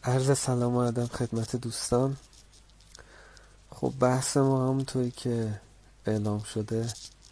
عرض سلام و ادب خدمت دوستان. خب بحث ما همونطوری که اعلام شده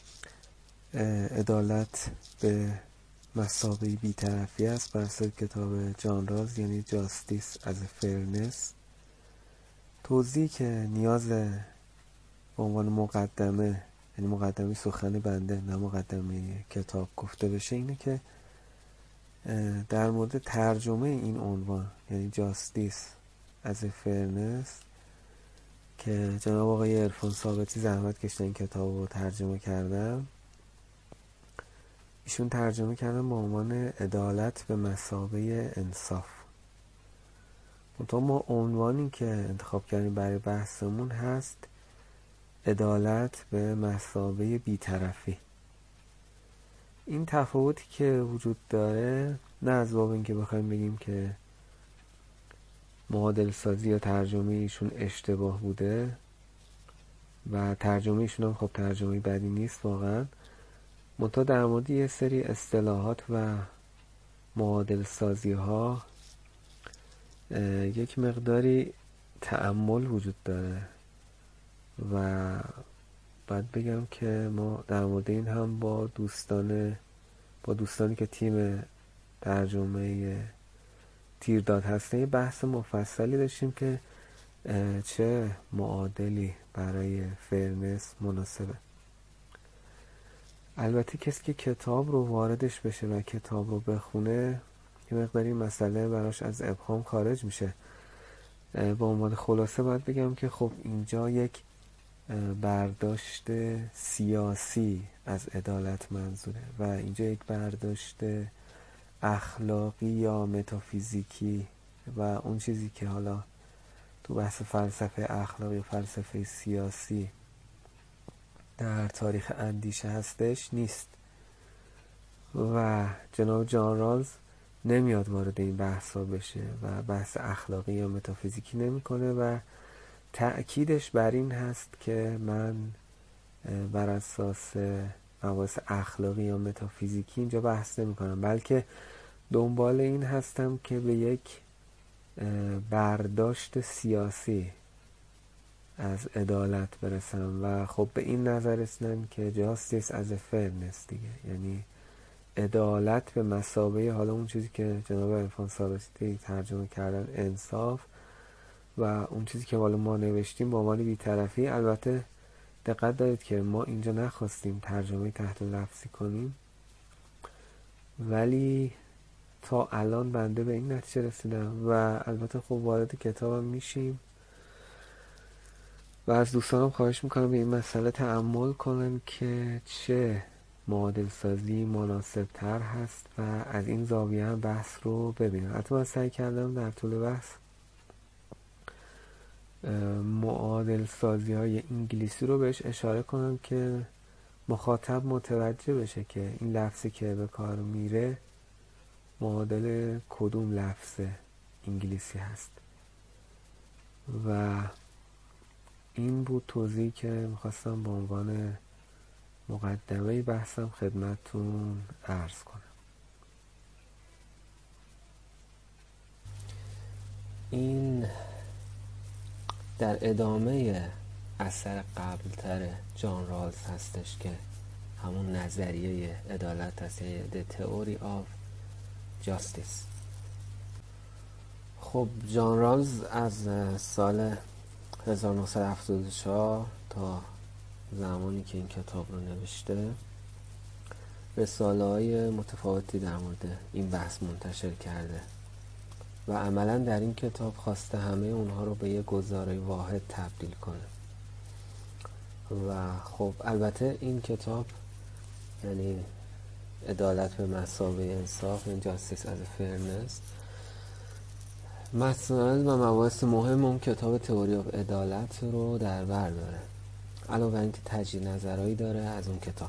عدالت به مثابه بی‌طرفی است بر اساس کتاب جان رالز، یعنی جاستیس از فرنس. توضیحی که نیاز به عنوان مقدمه، یعنی مقدمه سخن بنده نه مقدمه کتاب، گفته بشه اینه که در مورد ترجمه این عنوان، یعنی جاستیس از فرنس، که جناب آقای عرفان ثابتی زحمت کشیدن این کتاب رو ترجمه کردن. ایشون ترجمه کردن با عنوان عدالت به مثابه انصاف. منتها ما عنوانی که انتخاب کردیم برای بحثمون هست عدالت به مثابه بی‌طرفی. این تفاوتی که وجود داره نه از باب اینکه بخوایم بگیم که معادل سازی یا ترجمه ایشون اشتباه بوده و ترجمه ایشون هم خب ترجمه بدی نیست واقعا، منتها در مورد یه سری اصطلاحات و معادل سازی ها یک مقداری تأمل وجود داره و باید بگم که ما در مورد این هم با دوستانی که تیم ترجمه تیرداد هستن یه بحث مفصلی داشتیم که چه معادلی برای فرنس مناسبه. البته کسی که کتاب رو واردش بشه و کتاب رو بخونه یه مقداری مسئله براش از ابهام خارج میشه. با عنوان خلاصه باید بگم که خب اینجا یک برداشت سیاسی از عدالت منظوره و اینجا یک برداشت اخلاقی یا متافیزیکی و اون چیزی که حالا تو بحث فلسفه اخلاقی و فلسفه سیاسی در تاریخ اندیشه هستش نیست و جناب جان رالز نمیاد وارد این بحثا بشه و بحث اخلاقی یا متافیزیکی نمیکنه و تأکیدش بر این هست که من بر اساس مباحث اخلاقی یا متافیزیکی اینجا بحث نمیکنم، بلکه دنبال این هستم که به یک برداشت سیاسی از عدالت برسم و خب به این نظر رسیدن که جاستیس از فرنس دیگه، یعنی عدالت به مثابه حالا اون چیزی که جناب عرفان ثابتی ترجمه کردن انصاف و اون چیزی که حالا ما نوشتیم با عنوان بی‌طرفی. البته دقت دارید که ما اینجا نخواستیم ترجمه تحت لفظی کنیم، ولی تا الان بنده به این نتیجه رسیدم و البته خب وارد کتابم میشیم و از دوستانم خواهش میکنم به این مسئله تأمل کنن که چه معادل سازی مناسب تر هست و از این زاویه هم بحث رو ببینن. حتی من سعی کردم در طول بحث معادل سازی های انگلیسی رو بهش اشاره کنم که مخاطب متوجه بشه که این لفظی که به کار میره معادل کدوم لفظ انگلیسی هست و این بود توضیحی که میخواستم به عنوان مقدمه بحثم خدمتتون عرض کنم. این در ادامه اثر قبلتر جان رالز هستش که همون نظریه عدالت هست، The Theory of Justice. خب جان رالز از سال 1974 تا زمانی که این کتاب رو نوشته رساله‌های متفاوتی در مورد این بحث منتشر کرده و عملاً در این کتاب خواسته همه اونها رو به یک گزاره واحد تبدیل کنه و خب البته این کتاب یعنی عدالت به مثابه انصاف، یعنی جاستیس از فرنس، مسائل و مباحث مهم اون کتاب تئوری آف عدالت رو در بر داره، علاوه بر اینکه تجدید نظرهایی داره از اون کتاب.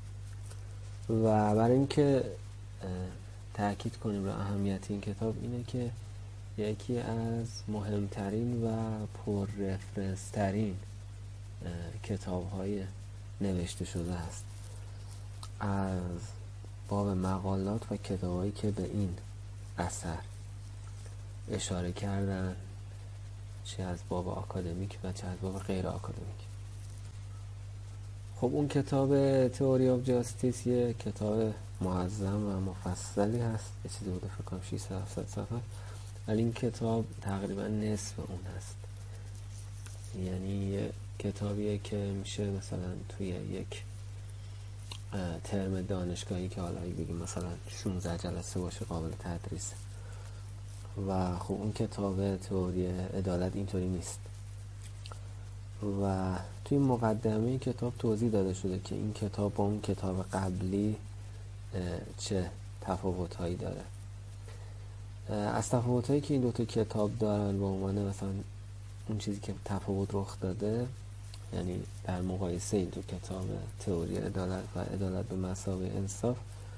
و برای اینکه تأکید کنیم رو اهمیت این کتاب اینه که یکی از مهمترین و پر رفرنس ترین کتاب های نوشته شده است از باب مقالات و کتابایی که به این اثر اشاره کردن، چه از باب آکادمیک و چه از باب غیر آکادمیک. خب اون کتاب تئوری آف جاستیس یه کتاب معظم و مفصلی هست، یه چیزی بوده فکر کنم 600-700 صفحه، ولی این کتاب تقریبا نصف اون هست. یعنی یه کتابیه که میشه مثلا توی یک ترم دانشگاهی که حالا بگیم مثلا 16 جلسه باشه قابل تدریس. و خب اون کتاب تئوری عدالت اینطوری نیست. و توی مقدمه کتاب توضیح داده شده که این کتاب با اون کتاب قبلی چه تفاوت‌هایی داره. از تفاوت‌هایی که این دوتا کتاب دارن به عنوان مثلا اون چیزی که تفاوت رخ داده، یعنی در مقایسه این دو کتاب تئوری عدالت و عدالت به مثابه انصاف،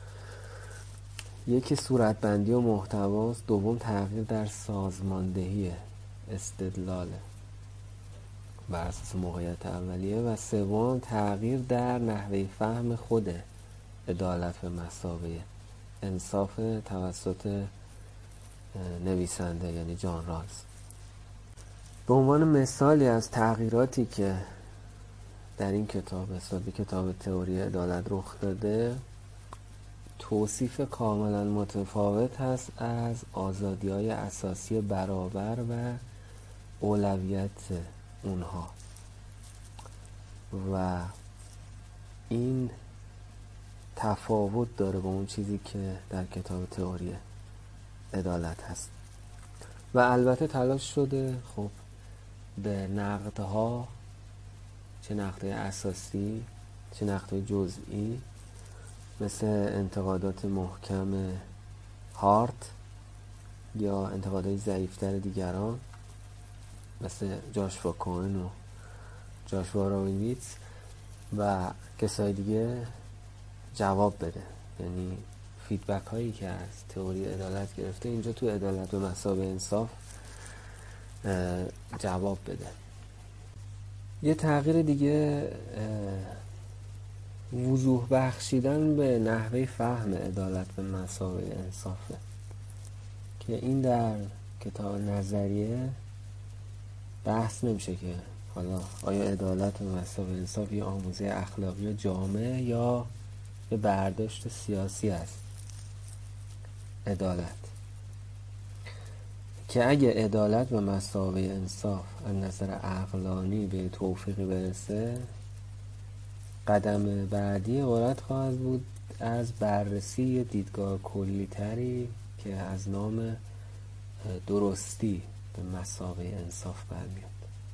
یکی صورتبندی و محتواست، دوم تغییر در سازماندهی استدلال بر اساس موقعیت اولیه و سوم تغییر در نحوه فهم خود عدالت به مثابه انصاف توسط نویسنده یعنی جان رالز. به عنوان مثالی از تغییراتی که در این کتاب نسبت به کتاب تئوری عدالت رخ داده، توصیف کاملا متفاوت هست از آزادی‌های اساسی برابر و اولویت اونها. و این تفاوت داره با اون چیزی که در کتاب تئوری عدالت هست. و البته تلاش شده خب به نقدها، چه نقدهای اساسی چه نقدهای جزئی، مثل انتقادات محکم هارت یا انتقادهای ضعیفتر دیگران مثل جاشوا کوهن و جاشوا راوینیتز و کسای دیگه جواب بده. یعنی فیدبک هایی که از تئوری عدالت گرفته اینجا تو عدالت به مثابه انصاف جواب بده. یه تغییر دیگه وضوح بخشیدن به نحوه فهم عدالت به مثابه انصافه که این در کتاب نظریه بحث نمیشه که حالا آیا عدالت به مثابه انصاف یه آموزه اخلاقی جامع یا یه برداشت سیاسی است. عدالت که اگه عدالت به مثابه انصاف از نظر عقلانی به توفیقی برسه، قدم بعدی عبارت خواهد بود از بررسی دیدگاه کلی تری که از نام درستی به مثابه انصاف برمیاد.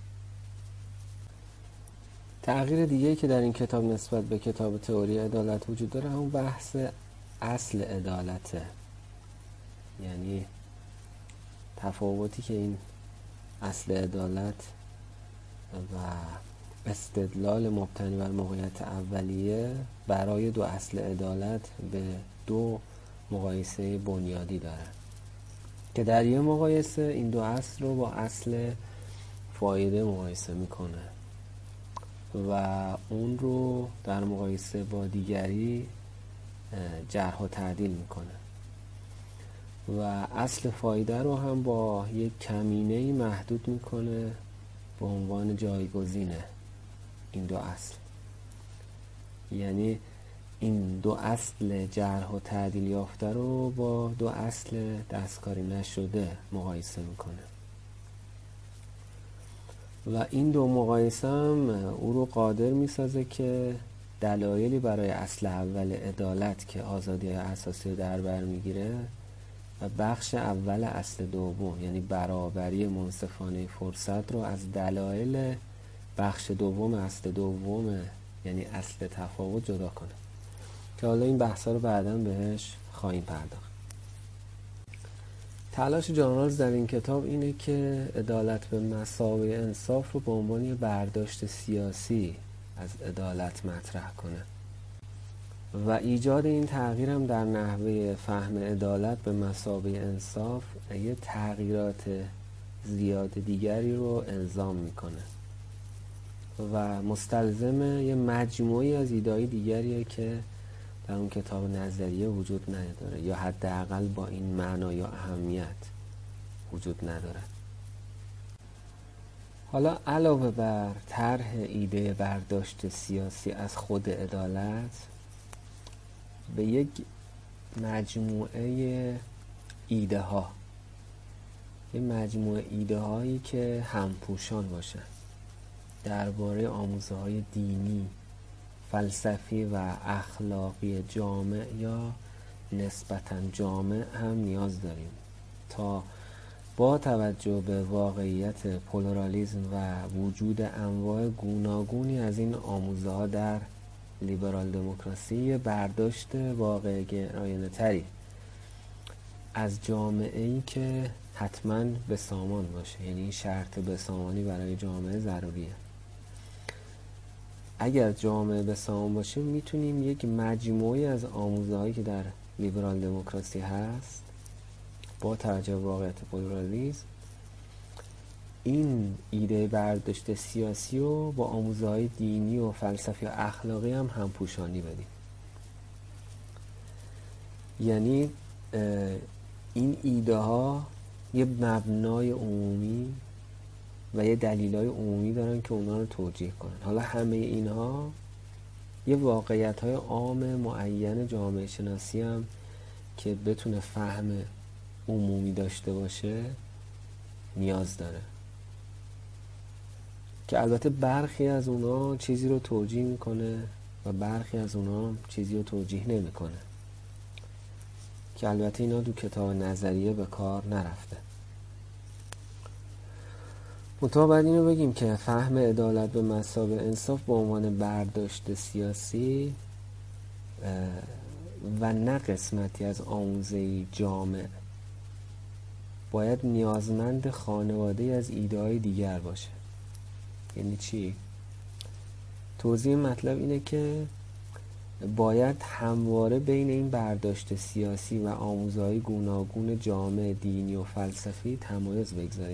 تغییر دیگه‌ای که در این کتاب نسبت به کتاب تئوری عدالت وجود داره همون بحث اصل عدالته. یعنی تفاوتی که این اصل عدالت و استدلال مبتنی بر موقعیت اولیه برای دو اصل عدالت به دو مقایسه بنیادی داره که در یه مقایسه این دو اصل رو با اصل فایده مقایسه میکنه و اون رو در مقایسه با دیگری جرح و تعدیل میکنه و اصل فایده رو هم با یک کمینه‌ای محدود میکنه به عنوان جایگزینه این دو اصل. یعنی این دو اصل جرح و تعدیل یافته رو با دو اصل دستکاری نشده مقایسه میکنه و این دو مقایسه هم او رو قادر میسازه که دلایلی برای اصل اول عدالت که آزادی اساسی در بر میگیره و بخش اول اصل دوم یعنی برابری منصفانه فرصت رو از دلایل بخش دوم اصل دوم یعنی اصل تفاوت جدا کنه که حالا این بحثا رو بعداً بهش خواهیم پرداخت. تلاش جان رالز در این کتاب اینه که عدالت به مثابه انصاف رو به عنوان یه برداشت سیاسی از عدالت مطرح کنه و ایجاد این تغییر هم در نحوه فهم عدالت به مثابه انصاف یه تغییرات زیاد دیگری رو الزام میکنه و مستلزم یه مجموعی از ایده‌های دیگریه که در اون کتاب نظریه وجود نداره یا حداقل با این معنا یا اهمیت وجود نداره. حالا علاوه بر طرح ایده برداشت سیاسی از خود عدالت، به یک مجموعه ایده ها، یه مجموعه ایده هایی که همپوشان باشن درباره آموزه های دینی، فلسفی و اخلاقی جامع یا نسبتاً جامع هم نیاز داریم تا با توجه به واقعیت پلورالیسم و وجود انواع گوناگونی از این آموزه ها در لیبرال دموکراسی برداشت واقع گرایانه تری از جامعه‌ای که حتماً بسامان باشه، یعنی این شرط بسامانی برای جامعه ضروریه. اگر جامعه بسامان باشه میتونیم یک مجموعی از آموزه هایی که در لیبرال دموکراسی هست با توجه به واقعیت پلورالیسم این ایده برداشت سیاسی رو با آموزه های دینی و فلسفی و اخلاقی هم همپوشانی بدیم. یعنی این ایده ها یه مبنای عمومی و یه دلیلای عمومی دارن که اونا رو توجیه کنن. حالا همه اینها یه واقعیت های عام معین جامعه شناسی هم که بتونه فهم عمومی داشته باشه نیاز داره، که البته برخی از اونا چیزی رو توجیه میکنه و برخی از اونا چیزی رو توجیه نمیکنه، که البته اینا تو کتاب نظریه به کار نرفته. منتها باید اینو بگیم که فهم عدالت به مثابه انصاف به عنوان برداشت سیاسی و نه قسمتی از آموزه جامع باید نیازمند خانواده از ایده‌های دیگر باشه. یعنی چی؟ توضیح مطلب اینه که باید همواره بین این برداشت سیاسی و آموزه‌های گوناگون جامع دینی و فلسفی تمایز بگذاریم،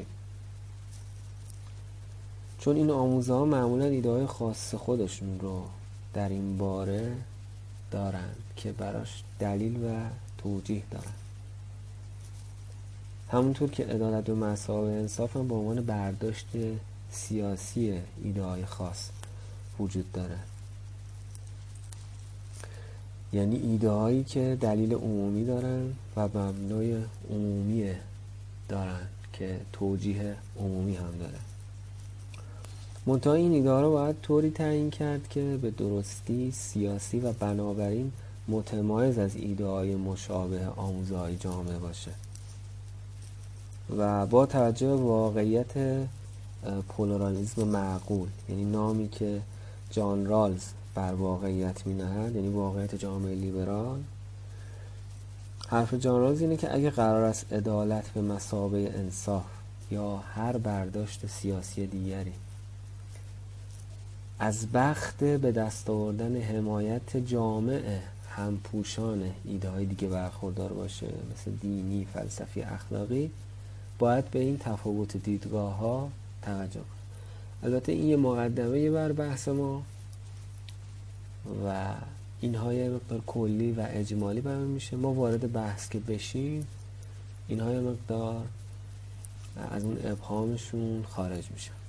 چون این آموزه‌ها معمولاً ایده‌های خاص خودشون رو در این باره دارن که براش دلیل و توجیه دارن. همونطور که عدالت و مساوی انصاف هم به عنوان برداشت سیاسی ایده‌های خاص وجود داره، یعنی ایده‌هایی که دلیل عمومی دارن و مبنای عمومی دارن که توجیه عمومی هم داره. منتها این ایده‌ها رو باید طوری تعیین کرد که به درستی سیاسی و بنابراین متمایز از ایده‌های مشابه آموزه‌های جامعه باشه و با توجه به واقعیت پلورالیسم معقول، یعنی نامی که جان رالز بر واقعیت می‌نهد، یعنی واقعیت جامعه لیبرال. حرف جان رالز اینه که اگه قرار است عدالت به مثابه انصاف یا هر برداشت سیاسی دیگری از بخت به دست آوردن حمایت جامع همپوشان ایده‌های دیگه برخوردار باشه، مثل دینی، فلسفی، اخلاقی، باید به این تفاوت دیدگاه‌ها توجه کنیم. البته این یه مقدمه بر بحث ما و اینها یه مقدار کلی و اجمالی بیان میشه. ما وارد بحث که بشیم اینها یه مقدار از اون ابهامشون خارج میشه.